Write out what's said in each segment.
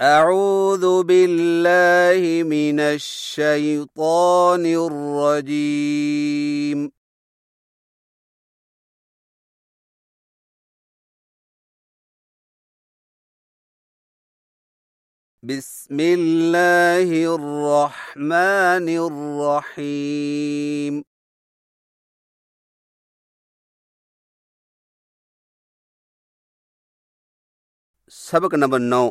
أعوذ بالله من الشيطان الرجيم بسم الله الرحمن الرحيم सबक नंबर 9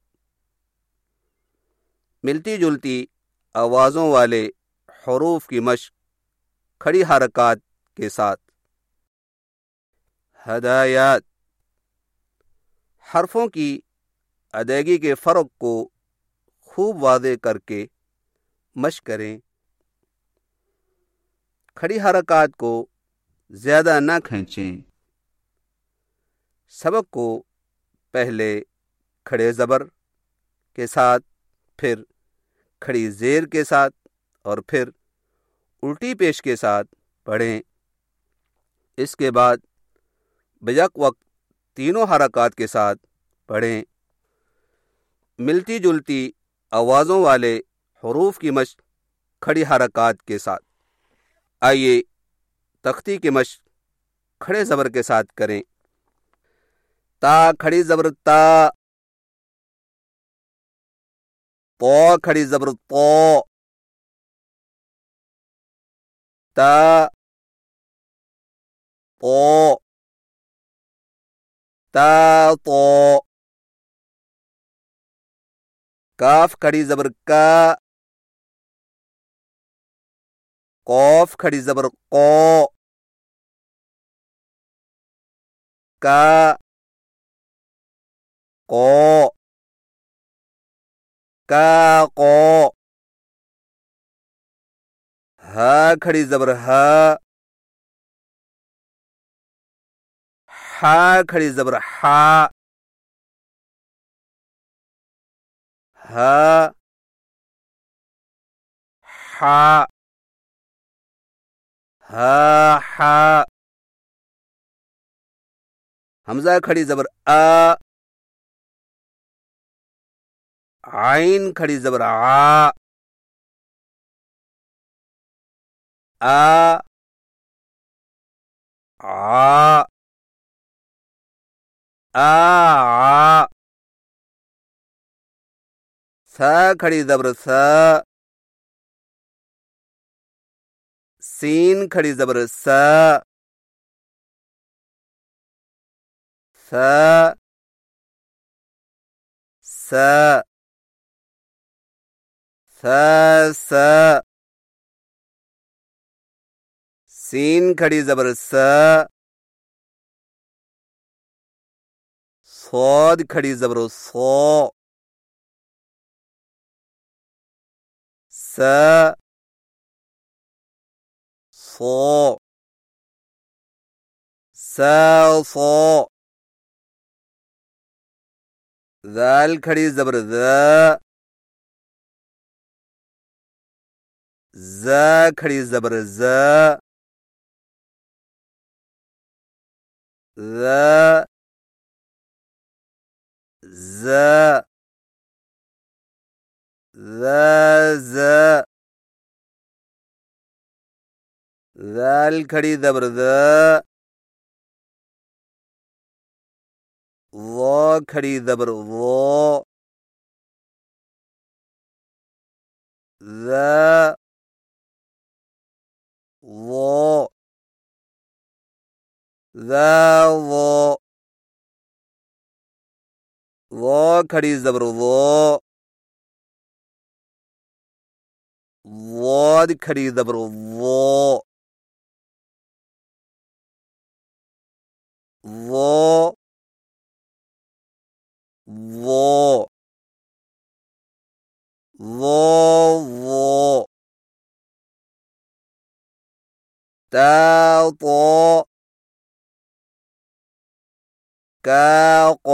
मिलती जुलती आवाज़ों वाले हरूफ की मश्क खड़ी हरकत के साथ। हदायत हरफों की अदायगी के फ़र्क को खूब वाज़ेह करके मश्क करें। खड़ी हरकत को ज़्यादा न खींचें। सबक को पहले खड़े ज़बर के साथ, फिर खड़ी ज़ेर के साथ और फिर उल्टी पेश के साथ पढ़ें। इसके बाद बेयक वक्त तीनों हरकत के साथ पढ़ें। मिलती जुलती आवाज़ों वाले हरूफ की मश्क खड़ी हरकत के साथ। आइए तख्ती की मश्क खड़े ज़बर के साथ करें। ता खड़ी ज़बर ता, तो खड़ी ज़बर तो, ता तो, ता तो। काफ खड़ी ज़बर का, कौफ खड़ी ज़बर को, का को, का को। हा खड़ी ज़बर हा, हा खड़ी ज़बर हा, हा हा, हा हा। हमज़ा खड़ी ज़बर आ, आइन खड़ी ज़बर आ, आ आ, आ। सा खड़ी ज़बर सा, सीन खड़ी ज़बर सा, सा सा, सा सा। सीन खड़ी ज़बर सा, सौद खड़ी ज़बर सो, सा सो, सा सो। ज़ाल खड़ी ज़बर ज़ा, ज़ा खड़ी ज़बर ज़ा, ज़ा ज़ा, ज़ा ज़ा। ज़ाल खड़ी ज़बर ज़ा, वो खड़ी ज़बर वो, ज़ा वो, ज़ा वो खड़ी ज़बर वो खड़ी ज़बर वो, वो वो, वो। ता तो, का को,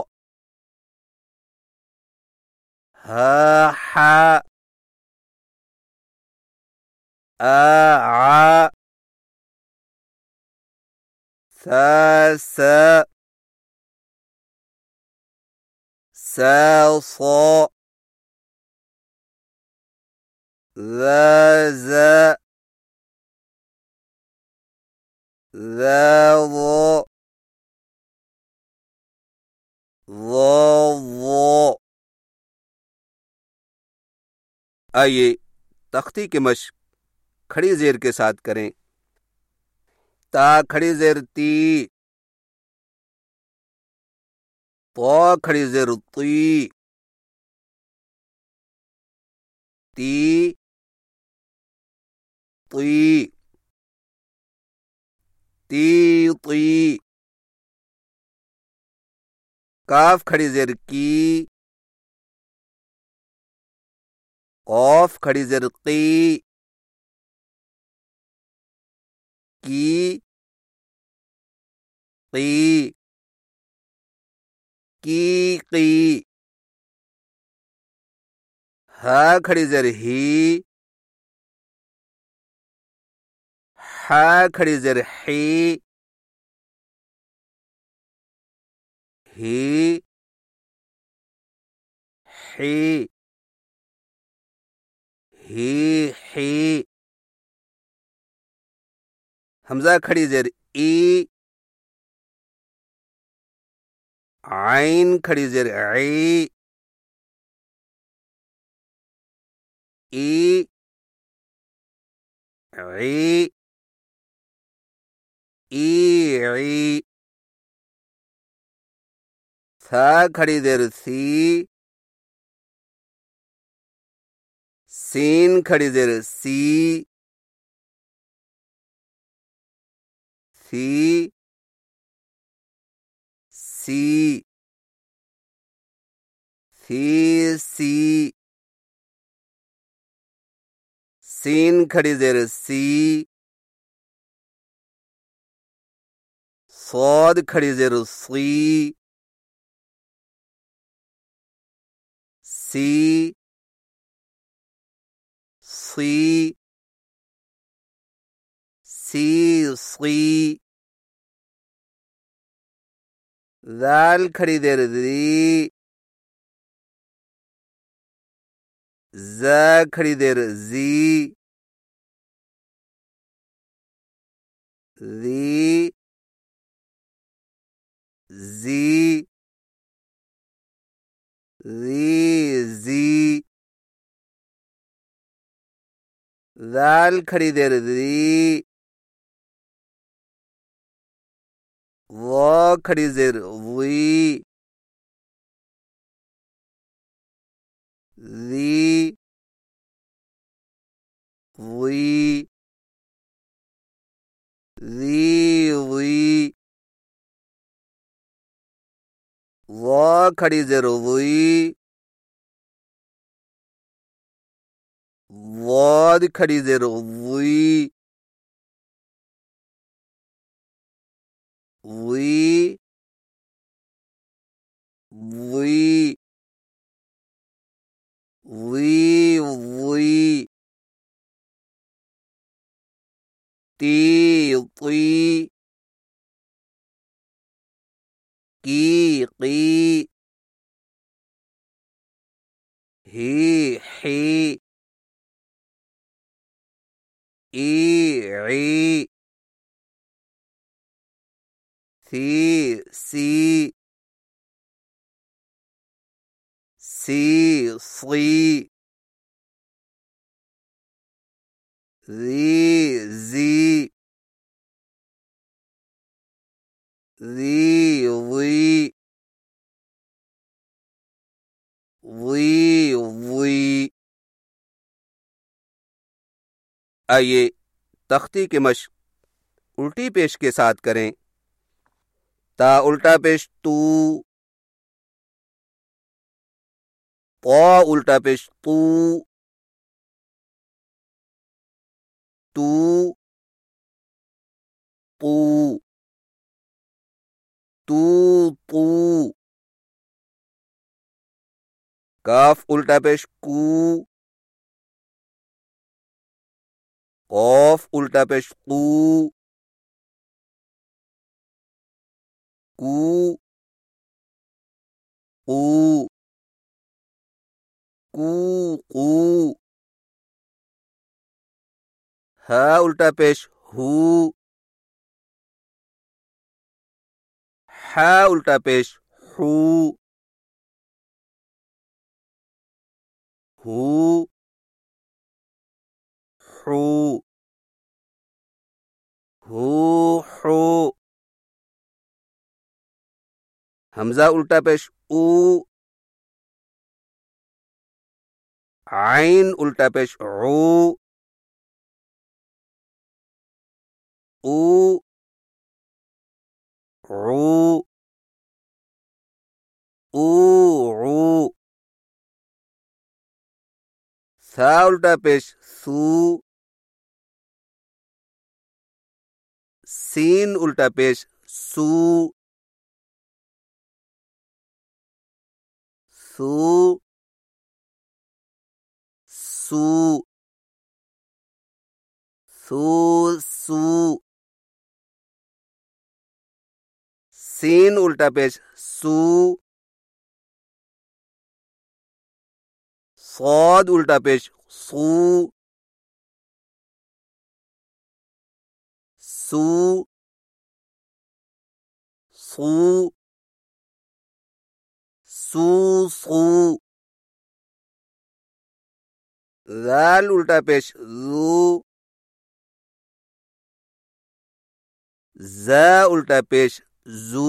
हा हा, आ आ, सा सा, सा सो ذا ذا वो वो। आइए तख्ती की मशक खड़ी जेर के साथ करें। ता खड़ी जेर ती, तो खड़ी जेर ती, ती ती ती ती। काफ खड़ी जेर की, कौफ खड़ी जेर की की की। हा खड़ी जेर ही, हा खड़ी जेर ही, ही ही ही। हमजा खड़ी जेर ई, आइन खड़ी जेर ई, ई ई ई। सा खड़ी जेर सी, सीन खड़ी जेर सी, सी सी सी। सीन खड़ी जेर सी, सौद खड़ी जेर सी, सी सी सी। दाल खड़ी जेर दी, जा खड़ी जेर जी, जी जी जी। दाल खड़ी जेर दी, वो खड़ी जेर वी, वी वी वी। वो खड़ी जेर वी, वाद खड़ी जेर वी, वी वी वी। ती ती की ही ई सी सी जी वी वी। आइए तख्ती की मशक उल्टी पेश के साथ करें। ता उल्टा पेश तू, तो उल्टा पेश तू, तू तू तू तू। काफ उल्टा पेश कू, कौफ उल्टा पेश कू, कू कू। कू कू। हा उल्टा पेश हू। हा उल्टा पेश हू। हू हू हू हू। हमजा उल्टा पेश ऊ। आइन उल्टा पेश ऊ। ऊ ऊ ऊ। सा उल्टा पेश सू। सीन उल्टा पेश सू। सू सू सू सू। सीन उल्टा पेश सू। सौद उल्टा पेश सू। सू सू सू सू। जाल उल्टा पेश जू। ज़ा उल्टा पेश जू।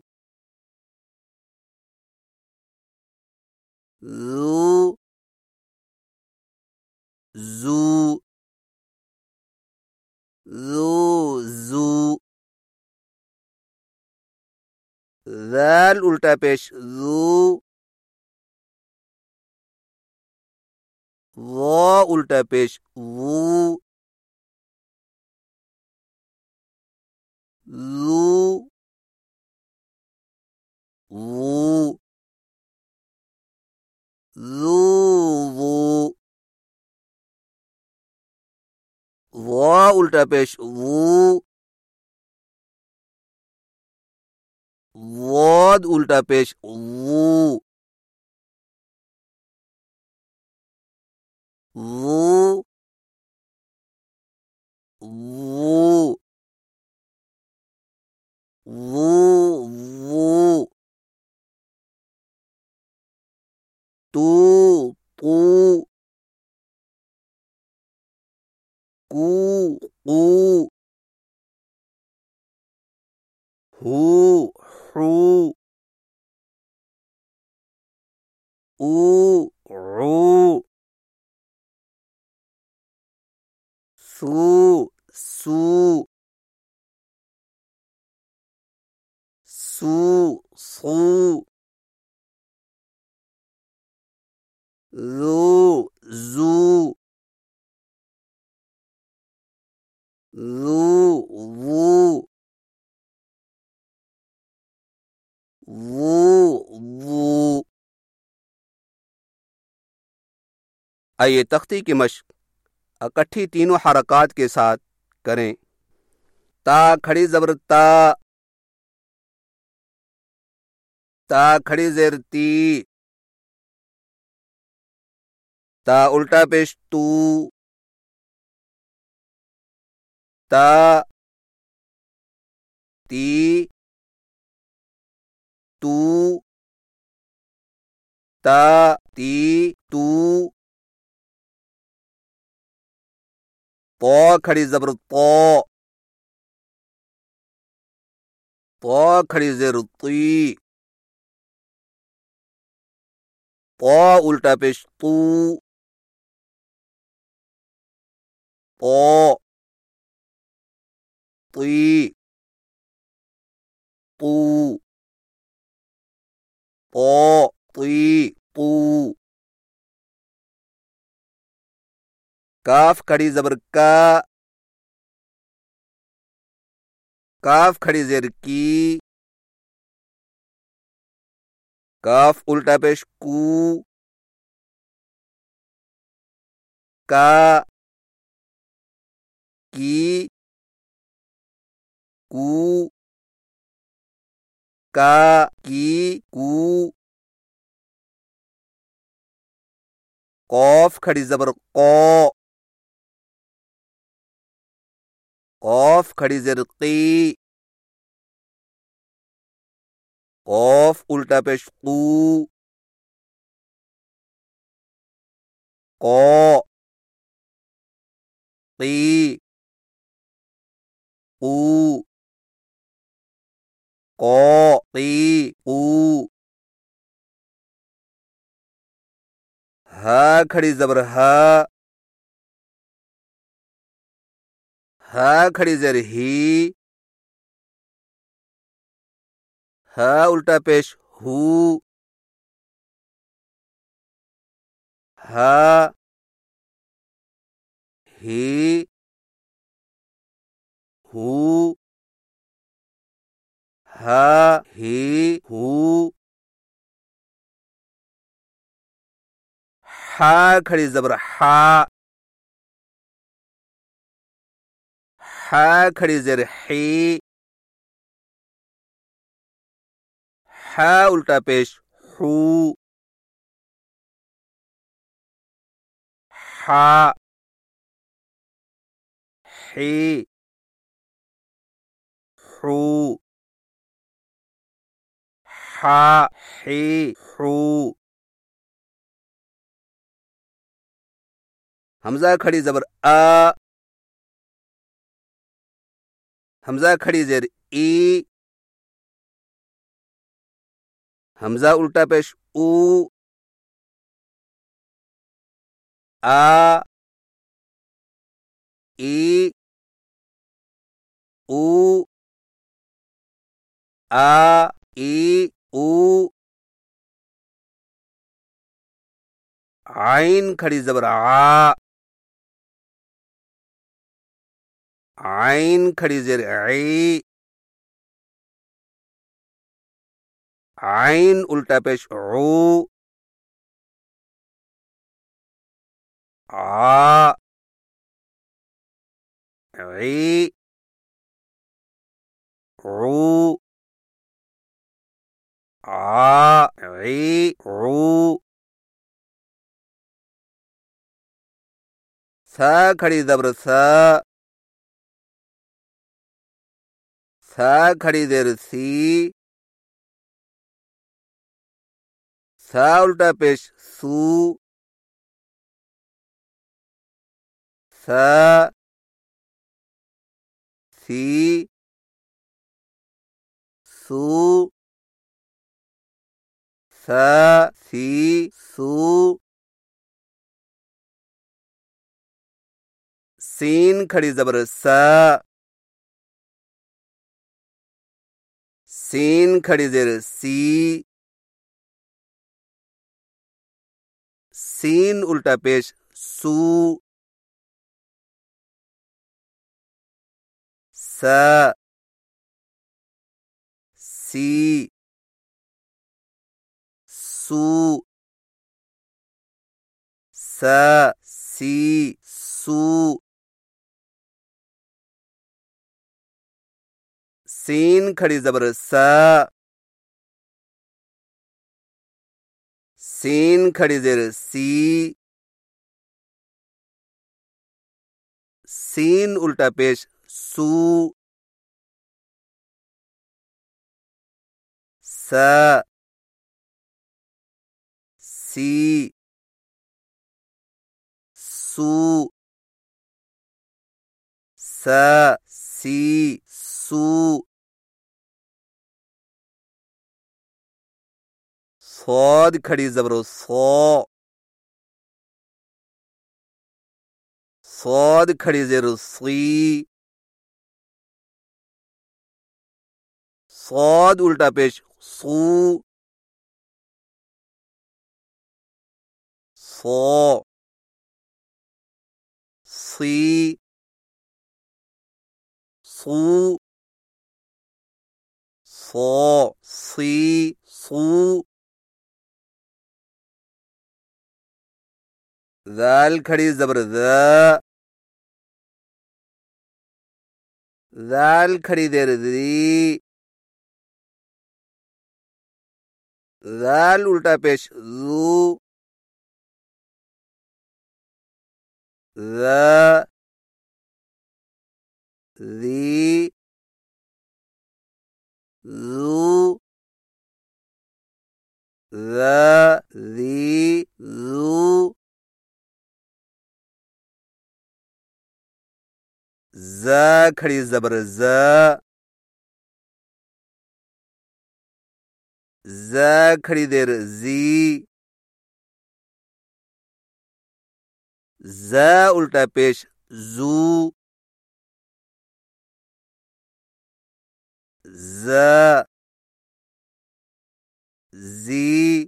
जू जू जू जू। जाल उल्टा पेश जू। वो उल्टा पेश वू। लू वू लू वू। वो उल्टा पेश वू। वोद उल्टा पेश वू। वू वू वू वू। तू तू। कू कू। हू हू। ऊ ऊ। सू सू। सू सू। जू जू। जू वू। वू वू। आइए तख्ती की मश्क इकट्ठी तीनों हरकात के साथ करें। ता खड़ी ज़बर ता। ता खड़ी ज़ेर ती। ता उल्टा पेश तू। ता ती तू। ता ती तू। तो खड़ी ज़बर तो। तो खड़ी ज़ेर ती। तो उल्टा पेश तू। तो ती तू। तो ती तू। काफ खड़ी ज़बर का। काफ खड़ी ज़ेर की। काफ उल्टा पेश कू। का की कू। का की कू। कॉफ खड़ी जबर कौ, कॉफ खड़ी जेर की, कॉफ उल्टा पेश कू, कौ की, कू, कौ की कू। हा खड़ी जबर हा, हा खड़ी जेर ही, हा उल्टा पेश हू, हा ही, हू, हा ही हू। हा खड़ी जबर हा, हा खड़ी जेर ही, हा उल्टा पेश हू, हा ही, हू, हा ही हू। हमजा खड़ी जबर आ, हमजा खड़ी जेर ई, हमजा उल्टा पेश ऊ, आ ई, ऊ, आ ई ऊ। आइन खड़ी जबर आ, आइन खड़ी जेर ई, आइन उल्टा पेश ऊ, आ ई, ऊ, आ ई ऊ। सा खड़ी जबर सा, सा खड़ी जेर सी, सा उल्टा पेश सू, सा सी, सू, सा सी सू। सीन खड़ी जबर सा, सीन खड़ी जेर सी, सीन उल्टा पेश सू, सा सी, सू, सा सी सू। सीन खड़ी जबर सा, सीन खड़ी जेर सी, सीन उल्टा पेश सू, सा सी, सू, सा सी सू। सौद खड़ी जबरो सौ, सौद खड़ी जेरो सी, सौद उल्टा पेश सू, सौ, सी, सू, सौ सी सू। दाल खड़ी जबर द, दाल खड़ी देर दी, दाल उल्टा पेश जू, ذ ذي ذو ذ ذي ذو ز खड़ी जबर ज खड़ी देर जी ज उल्टा पेश जू ज जी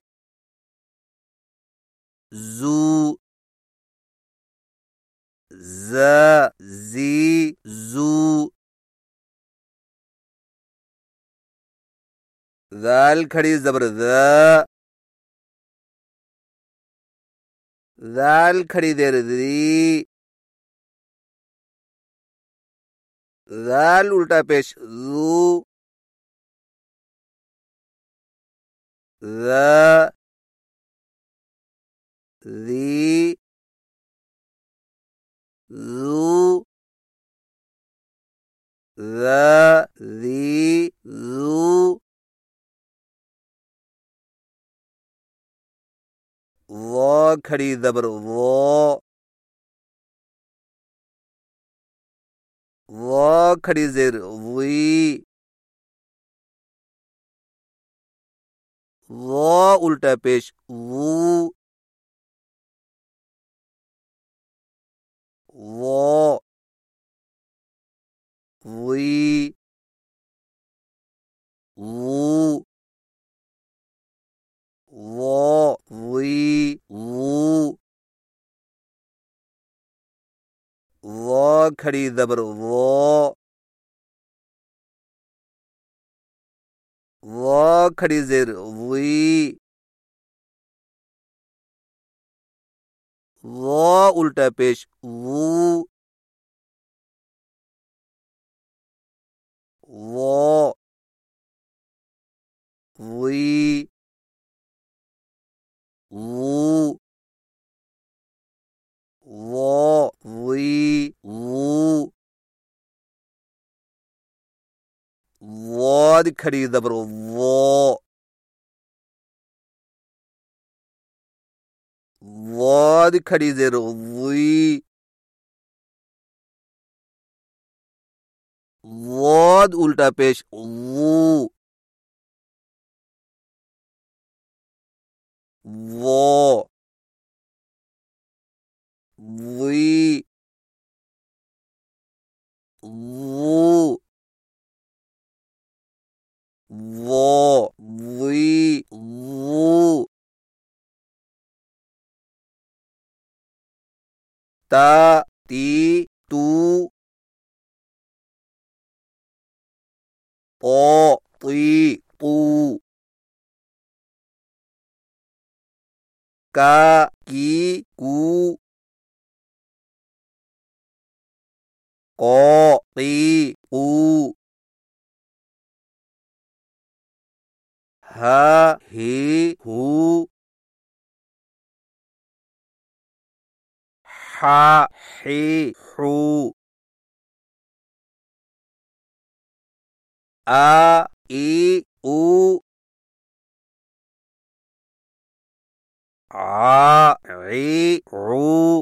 जू ज जी जू दाल खड़ी जबर दाल खड़ी देर दी दाल उल्टा पेश जू द दी जू द दी जू वो खड़ी जबर वो खड़ी जेर वी वो उल्टा पेश वू वो वी वू वो वी वू वो खड़ी जबर वो खड़ी जेर वी वो उल्टा पेश वू वो वी वू वो वी वू वो खड़ी जबर वो खड़ी जेर वी वो उल्टा पेश वू वो वी वू वो वी वू ता ती तू पो ती पू का की कू को ती कू हा ही हू हा ही हू आ ई ऊ आ ई ऊ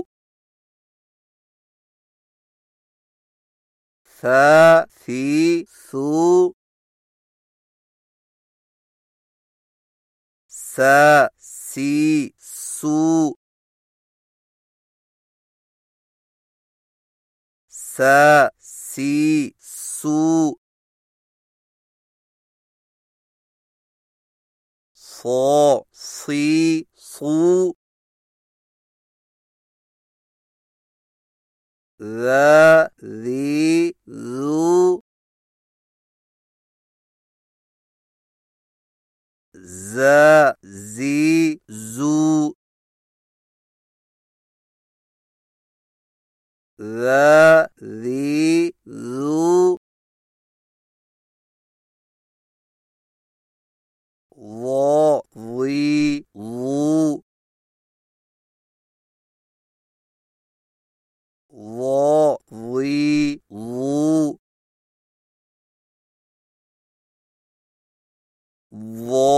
स सी सू स सी सू स सी सू सो सी सू ज दी जू ज जी जू ज दी जू वो वी वू वो